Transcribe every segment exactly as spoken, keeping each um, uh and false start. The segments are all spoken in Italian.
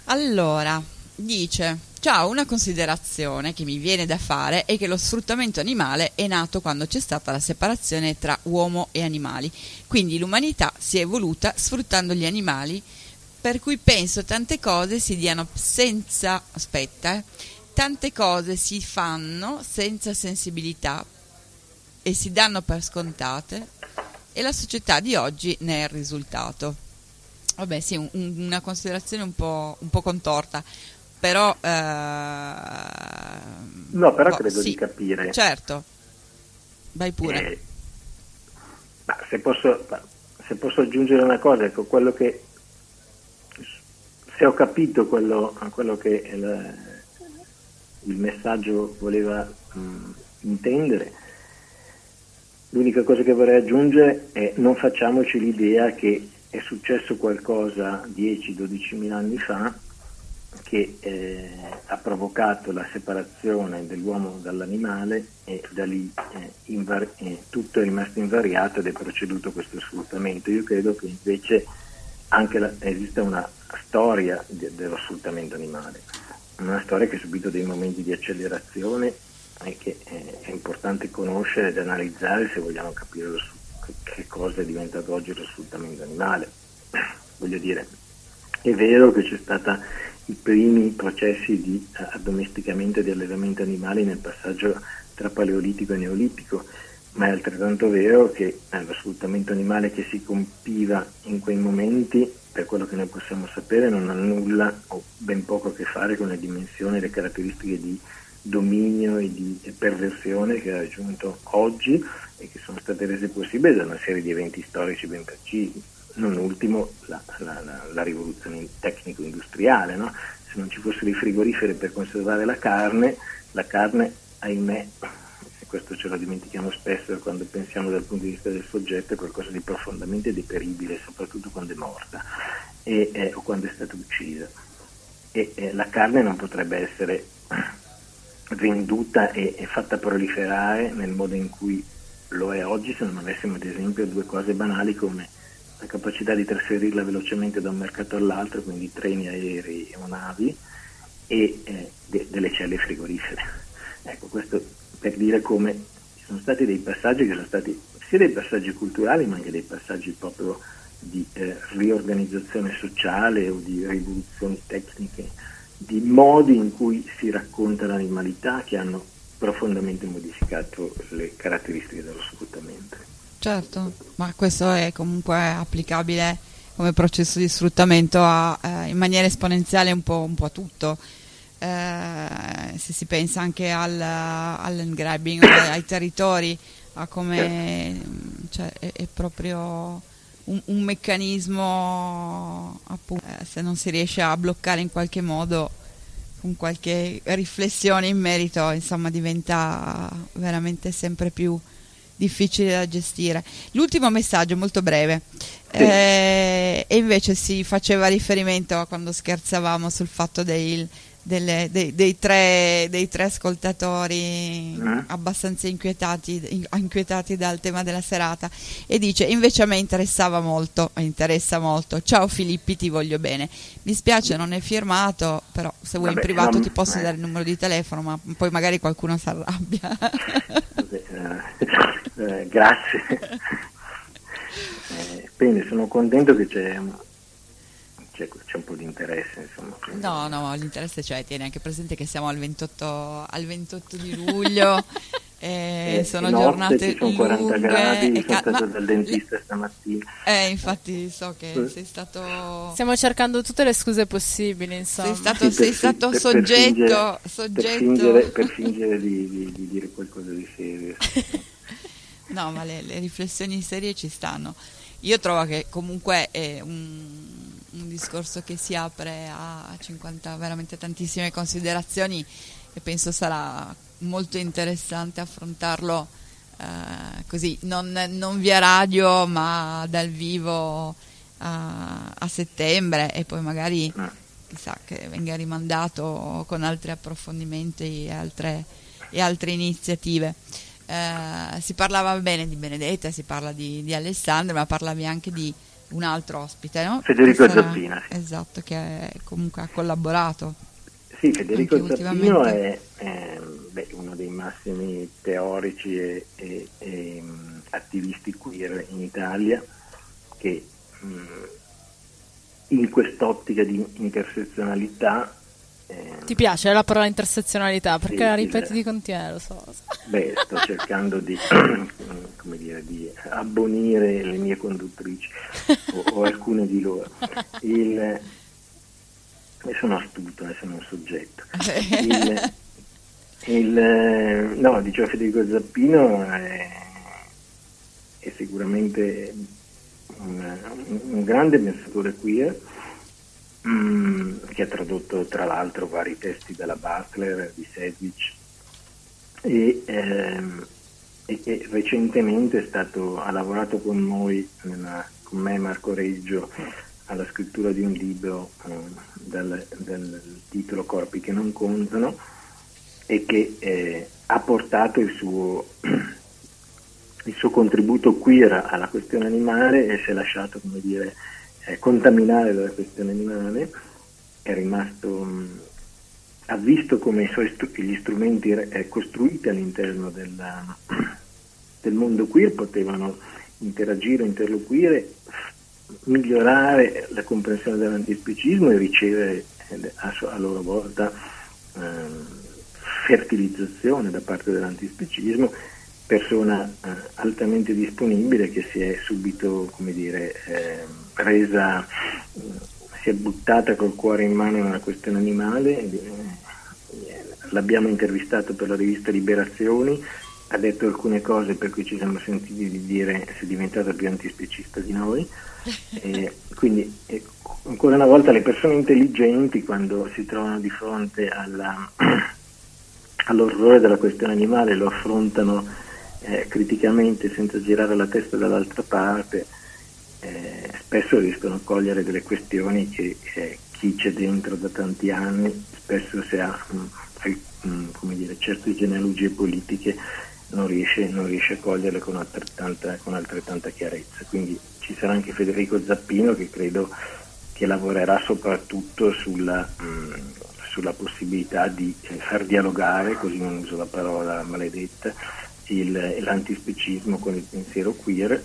Allora, dice, ciao, una considerazione che mi viene da fare è che lo sfruttamento animale è nato quando c'è stata la separazione tra uomo e animali, quindi l'umanità si è evoluta sfruttando gli animali, per cui penso tante cose si diano senza, aspetta, eh, tante cose si fanno senza sensibilità e si danno per scontate e la società di oggi ne è il risultato. Vabbè, sì, un- un- una considerazione un po', un po' contorta, però eh, No, però boh, credo di sì, capire. certo, vai pure. eh, ma se posso, ma se posso aggiungere una cosa, ecco, quello che se ho capito quello, quello che il, il messaggio voleva mh, intendere, l'unica cosa che vorrei aggiungere è non facciamoci l'idea che è successo qualcosa dieci dodici mila anni fa che eh, ha provocato la separazione dell'uomo dall'animale e da lì eh, invar- eh, tutto è rimasto invariato ed è proceduto questo sfruttamento. Io credo che invece anche la, esista una storia de- dello sfruttamento animale, una storia che ha subito dei momenti di accelerazione e che eh, è importante conoscere ed analizzare se vogliamo capire lo, che cosa è diventato oggi lo sfruttamento animale. Voglio dire, è vero che c'è stata i primi processi di eh, addomesticamento e di allevamento animali nel passaggio tra paleolitico e neolitico, ma è altrettanto vero che eh, lo sfruttamento animale che si compiva in quei momenti, per quello che noi possiamo sapere, non ha nulla o ben poco a che fare con le dimensioni e le caratteristiche di dominio e di perversione che ha raggiunto oggi e che sono state rese possibili da una serie di eventi storici ben precisi. Non ultimo la, la, la, la rivoluzione tecnico-industriale, no? Se non ci fossero i frigoriferi per conservare la carne, la carne, ahimè, e questo ce lo dimentichiamo spesso quando pensiamo dal punto di vista del soggetto, è qualcosa di profondamente deperibile, soprattutto quando è morta e, eh, o quando è stata uccisa. E eh, la carne non potrebbe essere venduta e, e fatta proliferare nel modo in cui lo è oggi se non avessimo ad esempio due cose banali come la capacità di trasferirla velocemente da un mercato all'altro, quindi treni, aerei o navi, e eh, de- delle celle frigorifere. Ecco, questo per dire come ci sono stati dei passaggi che sono stati sia dei passaggi culturali ma anche dei passaggi proprio di eh, riorganizzazione sociale o di rivoluzioni tecniche, di modi in cui si racconta l'animalità che hanno profondamente modificato le caratteristiche dello sfruttamento. Certo, ma questo è comunque applicabile come processo di sfruttamento a, eh, in maniera esponenziale un po', un po' a tutto. Eh, se si pensa anche al, al grabbing, ai, ai territori, a come cioè, è, è proprio un, un meccanismo, appunto, eh, se non si riesce a bloccare in qualche modo, con qualche riflessione in merito, insomma, diventa veramente sempre più difficile da gestire. L'ultimo messaggio molto breve, Sì. eh, e invece si faceva riferimento a quando scherzavamo sul fatto dei, delle, dei, dei, tre, dei tre ascoltatori Mm. abbastanza inquietati, inquietati dal tema della serata, e dice invece a me interessava molto, interessa molto, ciao Filippi, ti voglio bene, mi spiace non è firmato, però se vuoi in Vabbè, privato non, ti posso eh, dare il numero di telefono, ma poi magari qualcuno si arrabbia. vabbè, eh, eh, grazie. Eh, bene, sono contento che c'è, c'è, c'è un po' di interesse, insomma. Quindi, No, no, l'interesse c'è, tieni anche presente che siamo al ventotto, al ventotto di luglio, e eh, è sono notte, ci giornate sono quaranta lunghe. gradi, E sono ca- ma, stato dal dentista stamattina. eh, infatti so che Eh, sei stato, Stiamo cercando tutte le scuse possibili, sei insomma. stato, sì, per, sei fi- stato per- per fingere, soggetto, per soggetto. fingere, per fingere di, di- di dire qualcosa di serio. No, ma le, le riflessioni serie ci stanno. Io trovo che comunque è un, un discorso che si apre a cinquanta veramente tantissime considerazioni e penso sarà molto interessante affrontarlo eh, così, non, non via radio ma dal vivo a, a settembre, e poi magari Mm. chissà che venga rimandato con altri approfondimenti e altre, e altre iniziative. Eh, si parlava bene di Benedetta, si parla di, di Alessandro, ma parlavi anche di un altro ospite, no? Federico Che sarà- Zappina, sì. Esatto, che comunque ha collaborato. Sì, Federico Anche Zappino ultimamente. è, è, beh, uno dei massimi teorici e, e- e, mh, attivisti queer in Italia, che mh, in quest'ottica di intersezionalità, eh, Ti piace la parola intersezionalità? Perché sì, la sì, ripeti le- di continuo, lo so. beh, sto cercando di, come dire, di abbonire le mie conduttrici o, o alcune di loro. Il, e sono astuto, eh, sono un soggetto. Il, il, eh, no, dicevo, Federico Zappino è, è sicuramente un, un grande pensatore queer, mm, che ha tradotto tra l'altro vari testi della Butler, di Sedgwick, e, ehm, e che recentemente è stato, ha lavorato con noi, nella- con me e Marco Reggio, alla scrittura di un libro eh, dal, dal titolo Corpi che non contano, e che eh, ha portato il suo, il suo contributo queer alla questione animale e si è lasciato, come dire, eh, contaminare dalla questione animale. È rimasto, mh, ha visto come i suoi stru- gli strumenti eh, costruiti all'interno della, del mondo queer potevano interagire, interloquire, migliorare la comprensione dell'antispecismo e ricevere eh, a, su- a loro volta ehm, fertilizzazione da parte dell'antispecismo, persona eh, altamente disponibile che si è subito, come dire, eh, resa, eh, si è buttata col cuore in mano nella questione animale. eh, L'abbiamo intervistato per la rivista Liberazioni, ha detto alcune cose per cui ci siamo sentiti di dire si è diventata più antispecista di noi. E quindi eh, ancora una volta le persone intelligenti, quando si trovano di fronte alla, all'orrore della questione animale, lo affrontano eh, criticamente, senza girare la testa dall'altra parte, eh, spesso riescono a cogliere delle questioni che eh, chi c'è dentro da tanti anni, spesso se ha mh, mh, come dire, certe genealogie politiche, non riesce, non riesce a coglierle con altrettanta, con altrettanta chiarezza. Quindi ci sarà anche Federico Zappino, che credo che lavorerà soprattutto sulla, mh, sulla possibilità di eh, far dialogare, così non uso la parola maledetta, il, l'antispecismo con il pensiero queer.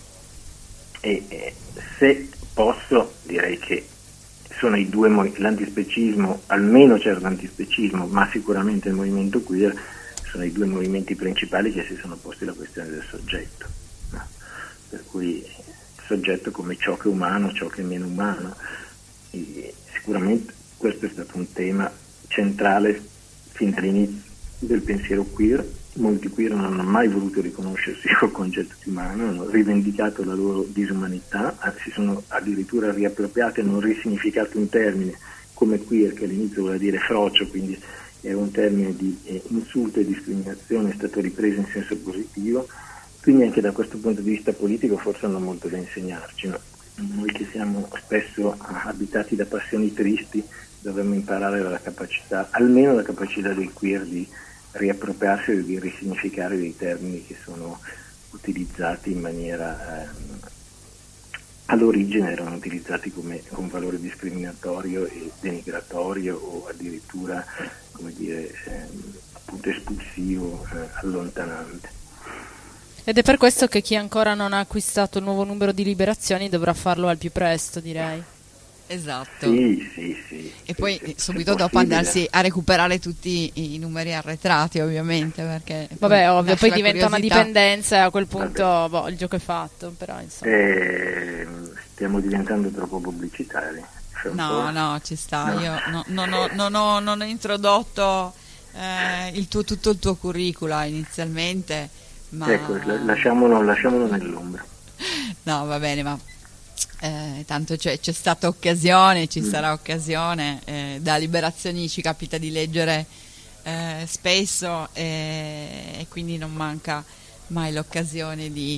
E eh, se posso, direi che sono i due, l'antispecismo, almeno c'è l'antispecismo, ma sicuramente il movimento queer, sono i due movimenti principali che si sono posti la questione del soggetto, no? Per cui il soggetto come ciò che è umano, ciò che è meno umano. E sicuramente questo è stato un tema centrale fin dall'inizio del pensiero queer. Molti queer non hanno mai voluto riconoscersi col concetto di umano, hanno rivendicato la loro disumanità, si sono addirittura riappropriati, hanno risignificato un termine come queer, che all'inizio voleva dire frocio, quindi era un termine di eh, insulto e discriminazione, è stato ripreso in senso positivo. Quindi anche da questo punto di vista politico forse hanno molto da insegnarci, no? Noi che siamo spesso abitati da passioni tristi dovremmo imparare la capacità, almeno la capacità dei queer, di riappropriarsi e di risignificare dei termini che sono utilizzati in maniera ehm, all'origine erano utilizzati come con valore discriminatorio e denigratorio, o addirittura, come dire, ehm, appunto espulsivo, eh, allontanante. Ed è per questo che chi ancora non ha acquistato il nuovo numero di Liberazioni dovrà farlo al più presto, direi. Esatto. Sì, sì, sì. E se, poi se, subito se dopo possibile. andarsi a recuperare tutti i numeri arretrati, ovviamente, perché Vabbè, ovvio, nasce poi la diventa una curiosità. dipendenza e a quel punto Vabbè. boh, il gioco è fatto, però insomma. Eh, stiamo diventando troppo pubblicitari. C'è un No, po'? no, ci sta. No. Io no- non, ho, non, ho, non ho introdotto eh, il tuo, tutto il tuo curricula inizialmente, ma Ecco, la- lasciamolo, lasciamolo nell'ombra. no, va bene, ma eh, tanto c'è, c'è stata occasione, ci Mm. sarà occasione. Eh, da Liberazioni ci capita di leggere eh, spesso, eh, e quindi non manca mai l'occasione di,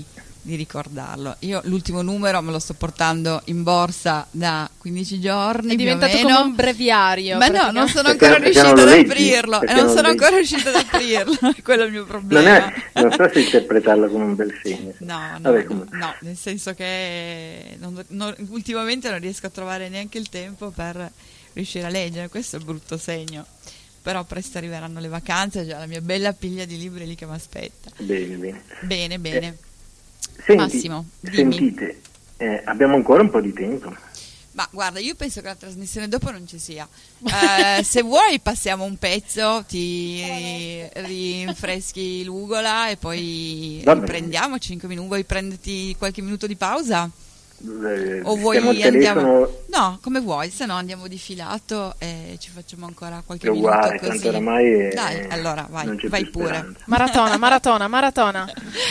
di ricordarlo. Io l'ultimo numero me lo sto portando in borsa da quindici giorni. È diventato più o meno. come un breviario. Ma no, non sono Perché- ancora perché riuscita non lo ad leggi? aprirlo. E Perché non non sono leggi? ancora riuscita ad aprirlo. Quello è il mio Non, problema. è, non so se interpretarlo come un bel segno. No, no, Vabbè, no, comunque. no, nel senso che non- non- ultimamente non riesco a trovare neanche il tempo per riuscire a leggere, questo è il brutto segno. Però presto arriveranno le vacanze, ho già la mia bella piglia di libri lì che mi aspetta. Bene, bene. Bene, bene. Senti, Massimo, dimmi. sentite, eh, abbiamo ancora un po' di tempo. Ma guarda, io penso che la trasmissione dopo non ci sia. Eh, se vuoi passiamo un pezzo, ti rinfreschi l'ugola e poi Va bene. riprendiamo cinque minuti. Vuoi prenderti qualche minuto di pausa? Eh, O vuoi stiamo al andiamo? telefono, No, come vuoi, se no andiamo di filato e ci facciamo ancora qualche è minuto uguale, così. tanto oramai è- Dai, allora vai, non c'è vai più pure. speranza. Maratona, maratona, maratona.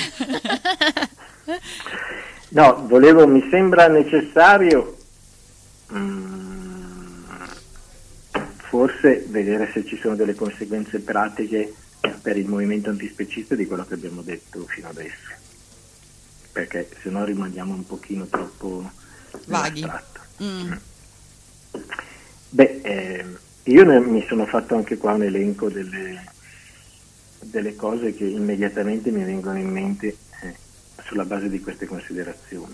No, volevo, mi sembra necessario mm, forse vedere se ci sono delle conseguenze pratiche per il movimento antispecista di quello che abbiamo detto fino adesso, perché se no rimaniamo un pochino troppo Vaghi. nell'astratto. Mm. Beh, eh, io ne, mi sono fatto anche qua un elenco delle, delle cose che immediatamente mi vengono in mente eh, sulla base di queste considerazioni.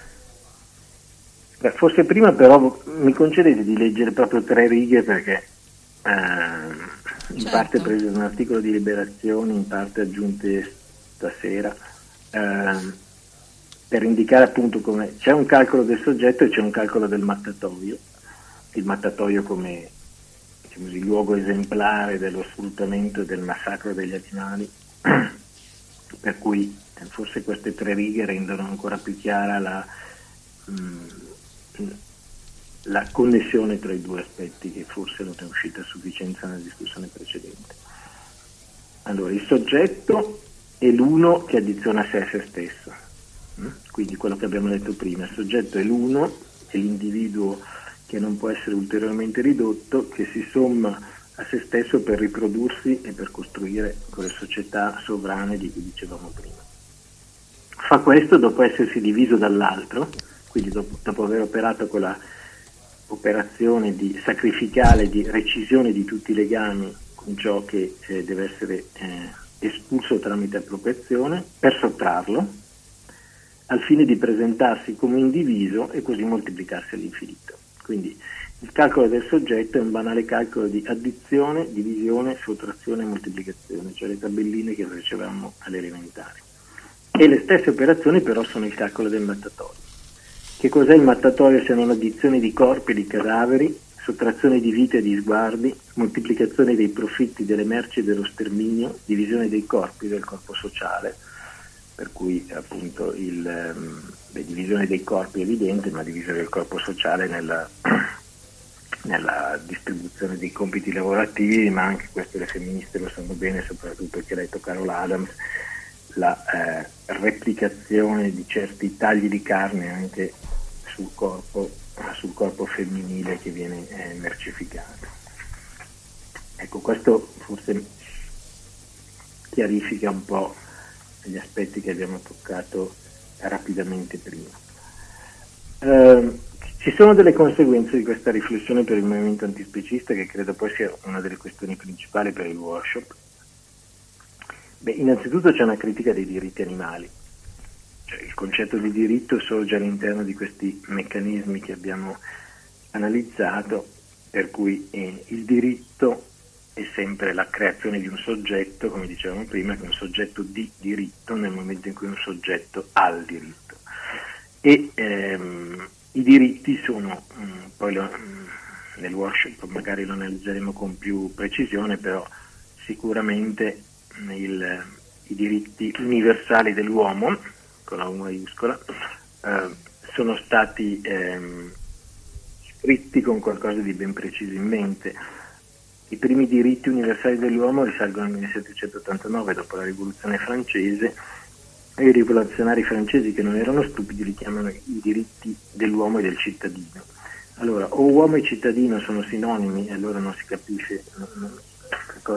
Beh, forse prima però mi concedete di leggere proprio tre righe perché eh, in Certo. parte prese da un articolo di Liberazione, in parte aggiunte stasera, eh, per indicare appunto come c'è un calcolo del soggetto e c'è un calcolo del mattatoio, il mattatoio come diciamo così, luogo esemplare dello sfruttamento e del massacro degli animali, per cui eh, forse queste tre righe rendono ancora più chiara la, mh, la connessione tra i due aspetti che forse non è uscita a sufficienza nella discussione precedente. Allora, il soggetto è l'uno che addiziona a sé a se stesso. Quindi quello che abbiamo detto prima, il soggetto è l'uno, è l'individuo che non può essere ulteriormente ridotto, che si somma a se stesso per riprodursi e per costruire quelle società sovrane di cui dicevamo prima. Fa questo dopo essersi diviso dall'altro, quindi dopo, dopo aver operato quella operazione di sacrificale, di recisione di tutti i legami con ciò che eh, deve essere eh, espulso tramite appropriazione, per sottrarlo, al fine di presentarsi come indiviso e così moltiplicarsi all'infinito. Quindi il calcolo del soggetto è un banale calcolo di addizione, divisione, sottrazione e moltiplicazione, cioè le tabelline che facevamo alle elementari. E le stesse operazioni però sono il calcolo del mattatoio. Che cos'è il mattatoio se non addizione di corpi e di cadaveri, sottrazione di vite e di sguardi, moltiplicazione dei profitti, delle merci e dello sterminio, divisione dei corpi, del corpo sociale, per cui appunto il, la divisione dei corpi è evidente, ma divisione del corpo sociale nella, nella distribuzione dei compiti lavorativi, ma anche questo le femministe lo sanno bene, soprattutto chi ha letto Carol Adams, la eh, replicazione di certi tagli di carne anche sul corpo, sul corpo femminile che viene eh, mercificato. Ecco, questo forse chiarifica un po' gli aspetti che abbiamo toccato rapidamente prima. Eh, ci sono delle conseguenze di questa riflessione per il movimento antispecista che credo poi sia una delle questioni principali per il workshop. Beh, innanzitutto c'è una critica dei diritti animali, cioè il concetto di diritto sorge all'interno di questi meccanismi che abbiamo analizzato, per cui eh, il diritto è sempre la creazione di un soggetto, come dicevamo prima, che è un soggetto di diritto nel momento in cui un soggetto ha il diritto. E ehm, i diritti sono, mh, poi lo, mh, nel workshop magari lo analizzeremo con più precisione, però sicuramente mh, il, i diritti universali dell'uomo, con la U maiuscola, eh, sono stati ehm, scritti con qualcosa di ben preciso in mente. I primi diritti universali dell'uomo risalgono al millesettecentottantanove, dopo la rivoluzione francese, e i rivoluzionari francesi, che non erano stupidi, li chiamano i diritti dell'uomo e del cittadino. Allora, o uomo e cittadino sono sinonimi, e allora non si capisce non, non, che cosa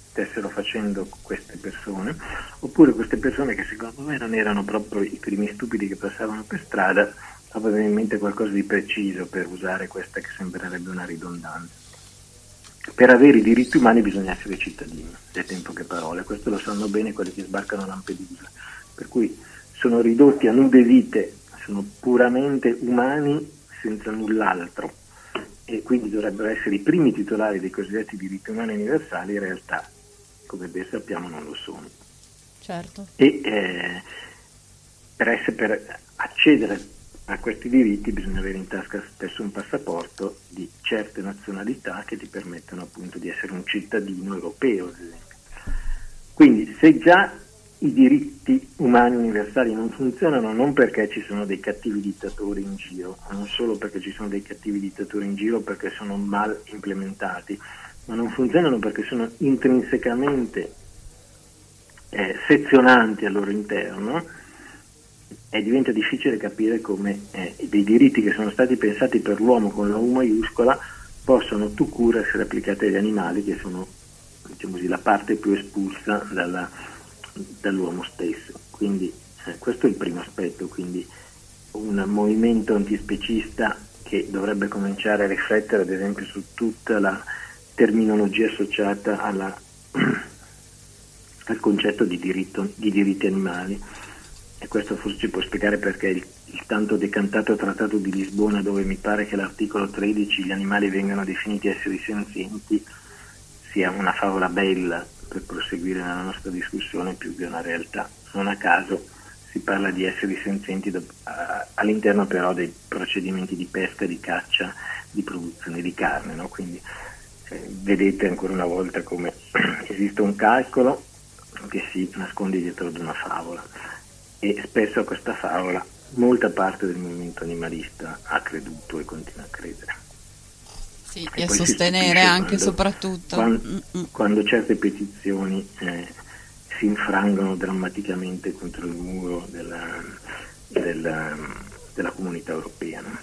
stessero facendo queste persone, oppure queste persone che secondo me non erano proprio i primi stupidi che passavano per strada, avevano in mente qualcosa di preciso, per usare questa che sembrerebbe una ridondanza. Per avere i diritti umani bisogna essere cittadini, sia tempo che parole, questo lo sanno bene quelli che sbarcano a Lampedusa, per cui sono ridotti a nude vite, sono puramente umani senza null'altro, e quindi dovrebbero essere i primi titolari dei cosiddetti diritti umani universali. In realtà, come ben sappiamo, non lo sono. Certo. E eh, per, essere, per accedere a questi diritti bisogna avere in tasca spesso un passaporto di certe nazionalità che ti permettono appunto di essere un cittadino europeo, ad esempio. Quindi se già i diritti umani universali non funzionano, non perché ci sono dei cattivi dittatori in giro, non solo perché ci sono dei cattivi dittatori in giro, perché sono mal implementati, ma non funzionano perché sono intrinsecamente eh, sezionanti al loro interno, e diventa difficile capire come eh, dei diritti che sono stati pensati per l'uomo con la U maiuscola possono tout court essere applicati agli animali, che sono, diciamo così, la parte più espulsa dalla, dall'uomo stesso. Quindi eh, questo è il primo aspetto, quindi un movimento antispecista che dovrebbe cominciare a riflettere ad esempio su tutta la terminologia associata alla, al concetto di, diritto, di diritti animali. E questo forse ci può spiegare perché il, il tanto decantato Trattato di Lisbona, dove mi pare che l'articolo tredici gli animali vengano definiti esseri senzienti, sia una favola bella per proseguire nella nostra discussione più che una realtà. Non a caso si parla di esseri senzienti do, a, all'interno però dei procedimenti di pesca, di caccia, di produzione di carne, no? Quindi eh, vedete ancora una volta come esiste un calcolo che si nasconde dietro ad una favola. E spesso a questa favola molta parte del movimento animalista ha creduto e continua a credere. Sì, e, e a sostenere anche quando, soprattutto. Quando, quando certe petizioni eh, si infrangono drammaticamente contro il muro della, della, della comunità europea. No?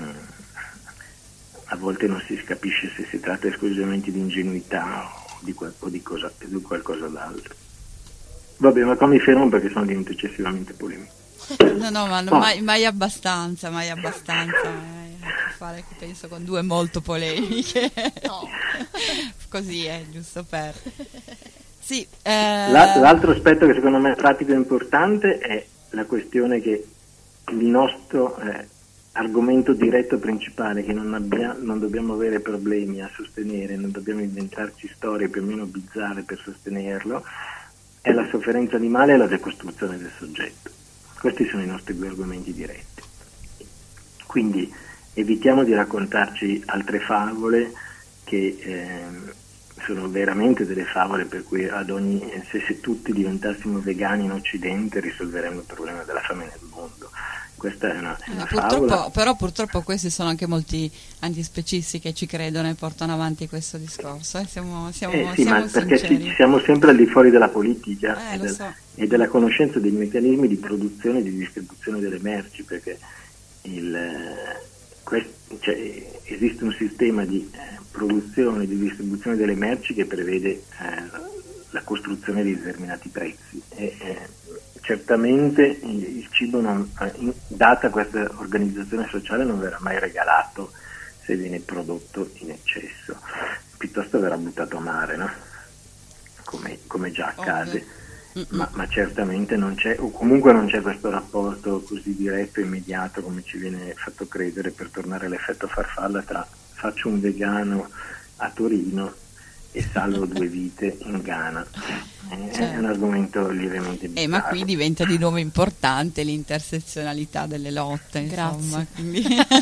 A volte non si capisce se si tratta esclusivamente di ingenuità o di, o di, cosa, di qualcosa d'altro. Vabbè, ma qua mi fermo perché sono diventato eccessivamente polemico. No, no, ma oh. mai, mai abbastanza, mai abbastanza. Eh, fare, penso, con due molto polemiche. No. Così è, giusto per... Sì, eh... L'altro aspetto che secondo me è pratico e importante è la questione che il nostro eh, argomento diretto principale, che non, abbia, non dobbiamo avere problemi a sostenere, non dobbiamo inventarci storie più o meno bizzarre per sostenerlo, è la sofferenza animale e la decostruzione del soggetto. Questi sono i nostri due argomenti diretti. Quindi evitiamo di raccontarci altre favole che eh, sono veramente delle favole per cui ad ogni, se, se tutti diventassimo vegani in Occidente risolveremmo il problema della fame nel mondo. Questa è una, è una purtroppo, favola. Però purtroppo questi sono anche molti antispecisti che ci credono e portano avanti questo discorso. Eh? Siamo, siamo, eh sì, siamo ma perché sinceri. ci, siamo sempre al di fuori della politica eh, e, del, so. e della conoscenza dei meccanismi di produzione e di distribuzione delle merci, perché il, quest, cioè, esiste un sistema di eh, produzione e di distribuzione delle merci che prevede eh, la costruzione di determinati prezzi. E, eh, certamente il cibo, non, data questa organizzazione sociale, non verrà mai regalato se viene prodotto in eccesso, piuttosto verrà buttato a mare, no? come, come già accade, ma, ma certamente non c'è, o comunque non c'è questo rapporto così diretto e immediato come ci viene fatto credere, per tornare all'effetto farfalla, tra faccio un vegano a Torino e salvo due vite in Ghana. Eh, certo. È un argomento lievemente bizzarro. Eh, ma qui diventa di nuovo importante l'intersezionalità delle lotte, insomma, quindi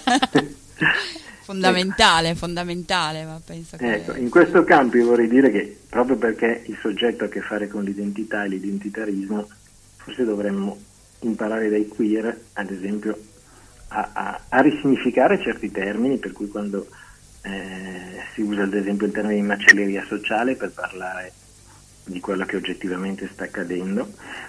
fondamentale, ecco. fondamentale, ma penso che... Ecco, in questo campo io vorrei dire che proprio perché il soggetto ha a che fare con l'identità e l'identitarismo, forse dovremmo imparare dai queer, ad esempio, a, a, a risignificare certi termini, per cui quando eh, si usa ad esempio il termine di macelleria sociale per parlare di quello che oggettivamente sta accadendo,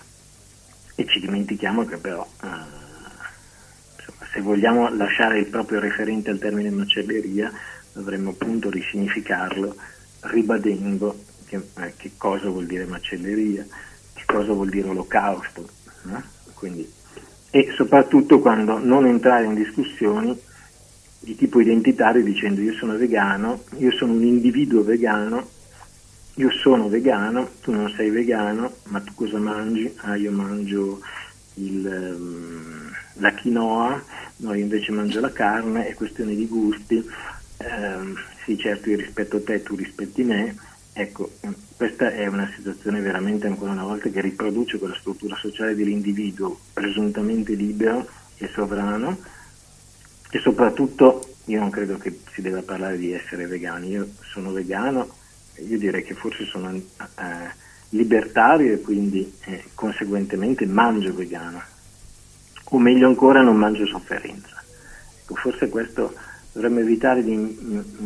e ci dimentichiamo che però eh, insomma, se vogliamo lasciare il proprio referente al termine macelleria dovremmo appunto risignificarlo ribadendo che, eh, che cosa vuol dire macelleria, che cosa vuol dire olocausto, no? Quindi, e soprattutto quando non entrare in discussioni di tipo identitario dicendo io sono vegano, io sono un individuo vegano, io sono vegano, tu non sei vegano, ma tu cosa mangi? Ah, io mangio il, um, la quinoa, no, io invece mangio la carne, è questione di gusti, um, sì certo io rispetto te, tu rispetti me. Ecco, questa è una situazione veramente ancora una volta che riproduce quella struttura sociale dell'individuo presuntamente libero e sovrano, e soprattutto io non credo che si debba parlare di essere vegani. Io sono vegano, io direi che forse sono eh, libertario e quindi eh, conseguentemente mangio vegano, o meglio ancora non mangio sofferenza. Ecco, forse questo dovremmo evitare di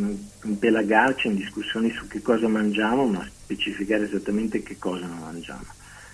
impelagarci in discussioni su che cosa mangiamo, ma specificare esattamente che cosa non mangiamo.